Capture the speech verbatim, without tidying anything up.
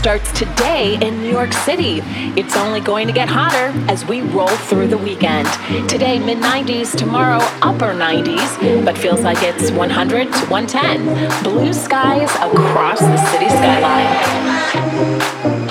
starts today in New York City. It's only going to get hotter as we roll through the weekend. Today, mid nineties, tomorrow, upper nineties, but feels like it's one hundred to one ten. Blue skies across the city skyline.